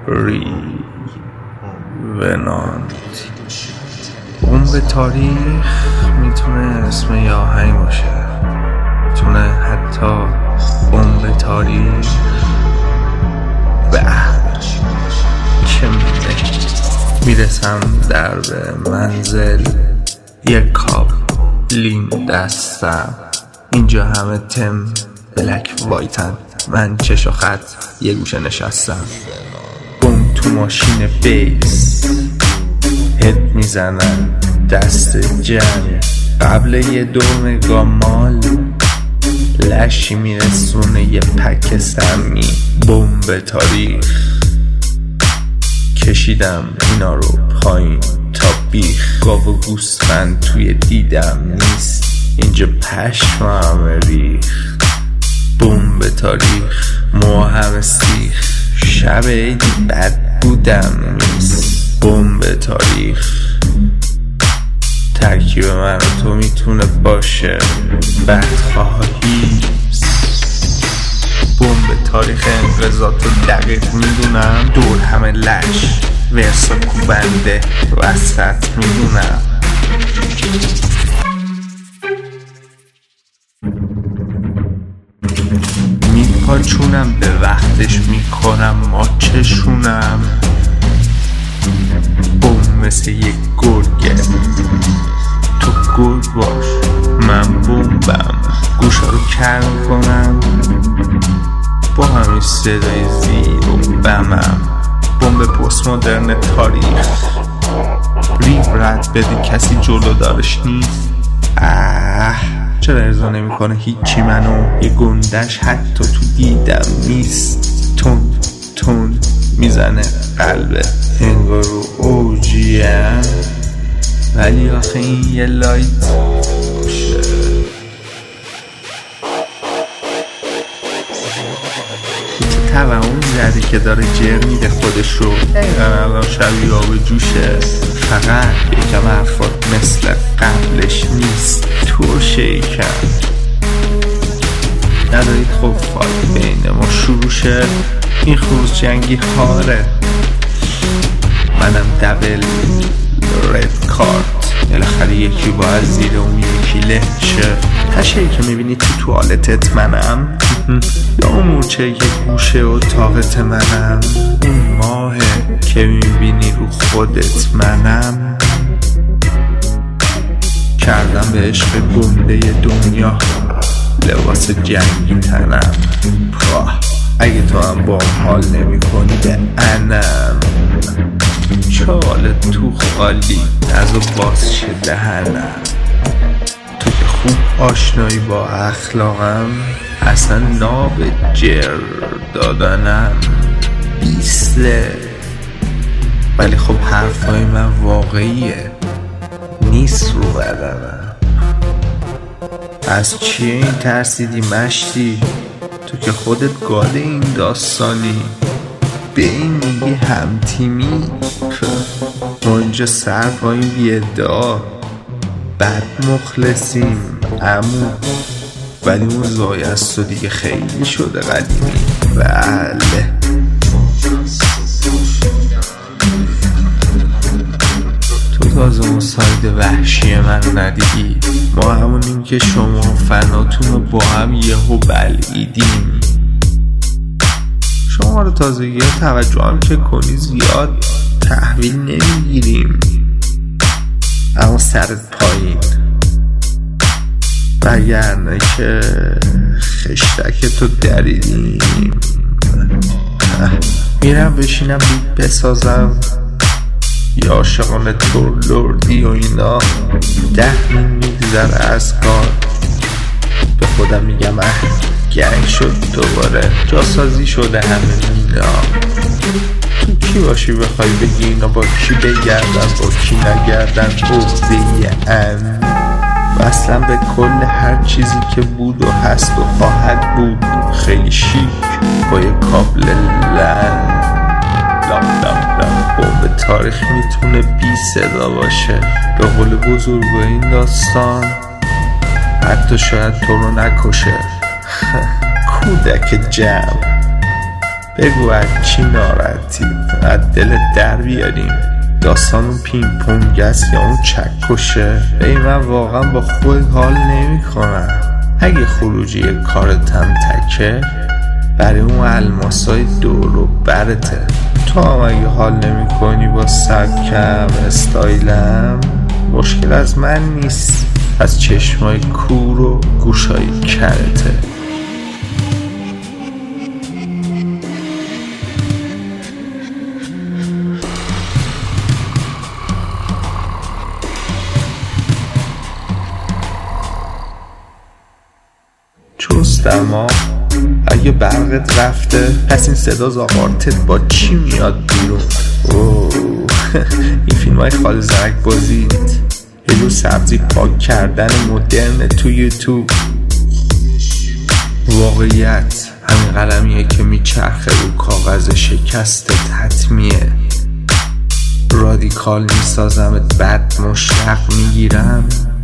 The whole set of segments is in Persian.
ریونانت. بمب تاریخ میتونه اسم یه آهنگ باشه، میتونه حتی بمب تاریخ چه میرسم در به منزل، یک کاپ لین دستم، اینجا همه تم بلک وایتن، من چش و خط یه گوشه نشستم. بوم تو ماشین بیس هد میزنن، دست جمع قبل یه دور گامال، لشی میرسونه یه پک سمی. بمب تاریخ کشیدم اینا رو پایین تا بیخ، گاو و گوسفند توی دیدم نیست، اینجا پشمم ریخ. بمب تاریخ همه سیخ، شب عیدی بد بودم نیست. بمب تاریخ ترکیب من و تو میتونه باشه بدخواهی. بمب تاریخ انقضات رو دقیق میدونم، دور همه لش ورسا کوبنده وسط میدونم. میپاچونم به وقتش، میکنم ماچشونم. بوم مثل یک گرگه، تو گرگ باش من بومبم، گوشا رو کر کنم با همین صدای زیر و بمم. بمب پست مدرن تاریخ، ریب رد بده کسی جلو دارش نیست. چرا ارضا نمی کنه هیچی منو، یه گندش حتی تو دیدم نیست. تند تند میزنه قلبه، انگار رو اوجیم، ولی آخه این یه لایت باشه. توهم زده که داره جر میده خودش رو، اینقدر الان شبیه آب جوشه، فقط یکم حرفات مثل قبلش نیست. تو شیکم ندارید خب فایت بین ما شروع شه، این خروز جنگی خاره، منم دبل رد کارت. بالاخره یکی باید زیر اون یکی له شه. تشهی که میبینی تو توالتت منم، یا اون مورچه که گوشه و طاقت منم، اون ماهه که میبینی رو خودت منم. کردم به عشق گنده دنیا لباس جنگی تنم. اگه تو هم با حال نمی کنی به انم، چال تو خالی از و باز شه دهنم. تو که خوب آشنایی با اخلاقم، اصلا ناب جر دادنم بیسته، ولی خب حرفای من واقعیه نیست رو بدنم. از چیه این ترسیدی مشتی؟ تو که خودت گاد این داستانی، به این میگی هم تیمی؟ ما اینجا سر پایین بی ادعا، بد مخلصیم عمو، ولی اون زای از تو دیگه خیلی شده قدیمی. بله تو تازه اون ساید وحشی من ندیدی، ما همونیم که شما فناتون رو با هم یهو بلعیدیم. شما رو تازه یه توجه هم که کنی زیاد تحویل نمیگیریم، اما سرت پایین، وگرنه که خشتک تو دریدیم. میرم بشینم بیت بسازم، یا عاشقان تور لردی و اینا. 10 میگذره از کار، به خودم میگم گنگ شد دوباره، جاسازی شده همه مینا. تو کی باشی بخوای بگی اینا با کی بگردن با کی نگردن، عقده‌ای ان و اصلا به کل هر چیزی که بود و هست و خواهد بود خیلی شیک با یه کابل لن. بمب تاریخ میتونه بی صدا باشه، به قول بزرگای این داستان حتی شاید تو رو نکشه. کودک جمع بگو از چی ناراحتی، از دلت در بیاریم. داستان اون پینگ است یا اون چکشه؟ ای من واقعا با خود حال نمی کنم. اگه خروجی کارتم تکه، برای اون الماسای دور و برته. تو هم اگه حال نمی کنی با سبکم استایلم، مشکل از من نیست، از چشمای کور و گوشای کرته. چستما اگه برقت رفته، پس این صدا زاغارتت با چی میاد بیرون؟ این فیلم های خال زرک بازید، یه رو سبزی پاک کردن مدرن تو یوتیوب. واقعیت همین قلمیه که میچرخه رو کاغذ شکستت حتمیه. رادیکال میسازمت، بد مشتق میگیرم.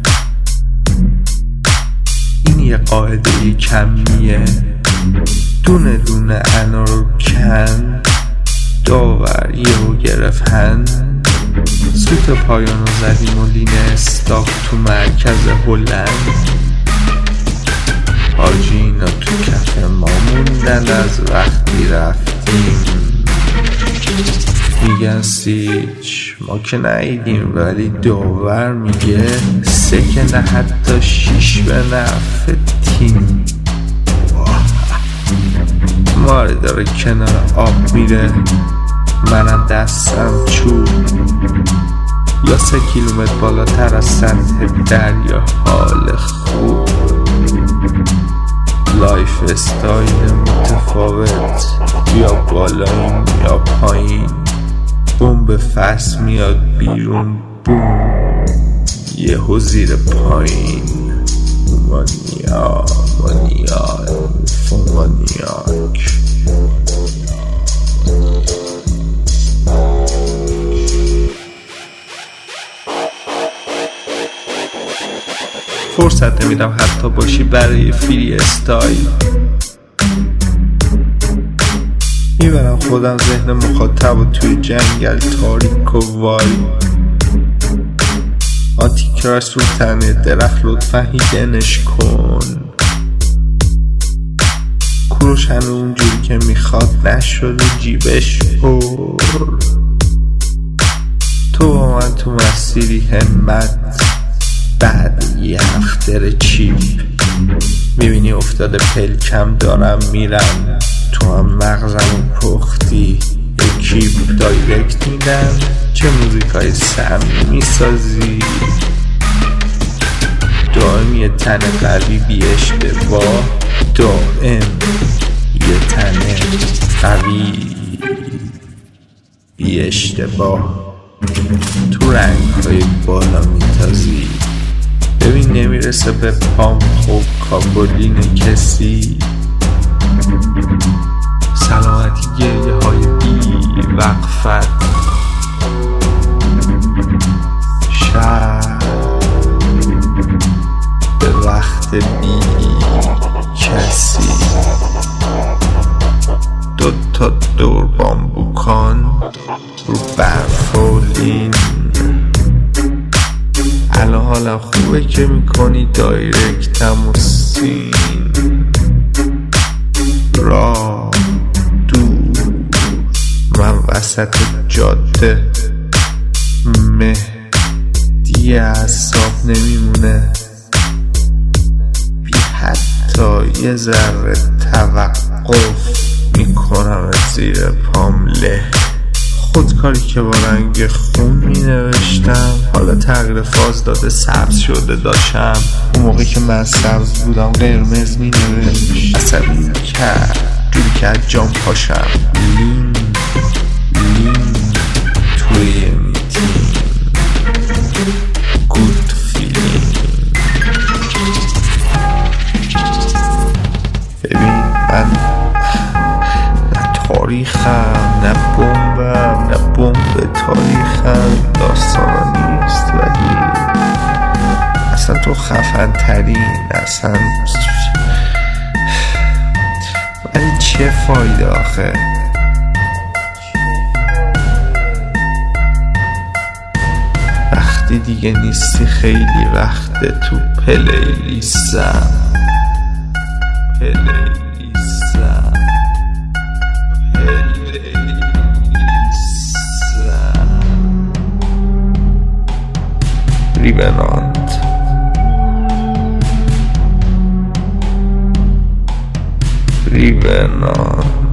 این یه قاعده کمیه، دونه دونه انا رو کن، داور یهو گرفتن. سوت پایانو زدیم و لینه استاک تو مرکز هلند. حاجی اینا تو کف ما موندن از وقتی رفتیم. میگن سیچ ما که نایدیم، ولی داور میگه 3 که نه حتی 6 به نفع تیم. ماره داره کنار آب میره، منم دستم چوب. یا 3 کیلومتر بالاتر از سطح دریا حال خوب. لایف استایل متفاوت، یا بالاییم یا پایین. بمب فصل میاد بیرون، بوم یهو زیر پایین. فومانیاک فرصت نمیدم حتی باشی برای فری استایل. میبرم خودم ذهن مخاطب و توی جنگل تاریک و وای. آنتیکراش رو تنه درخت لطفا هیدنش کن. کوروش هنو اونجوری که میخواد نشد و جیبش پر. تو با من تو مسیری همت، بعد یه اختر چیپ. میبینی افتاده پلکم دارم میرم، تو هم مغزم پختی. یکیب دایرکت میدم، چه موزیکای سمی میسازی. دائم یه تن قوی بی اشتباه، دائم یه تن قوی بی اشتباه. تو رنگ‌های بالا میتازی، ببین نمیرسه به پام خوب کابولین کسی. سلامتی گریه های بی وقفت، شب به وقت بی کسی. 2 تا دور بامبوکان رو برفولین. الان حالم خوبه که میکنی دایرکتم و سین. راه دور، من وسط جاده، مهدی اعصاب نمیمونه بی حتی یه ذره توقف. میکنم زیر پام له. خودکاری که با رنگ خون می نوشتم، حالا تغییر فاز داده سبز شده داشتم. اون موقع که من سبز بودم قرمز می نوشت. عصبی کرد جوری که از جام پاشم. لین توی میتین، گود فیلینگ. ببین من تاریخم، نه بمبم، نه بمب تاریخم. داستانا نیست ولی اصلا تو خفن ترین. اصلا ولی چه فایده آخه؟ وقتی دیگه نیستی خیلی وقت تو پلیلیستم ریونانت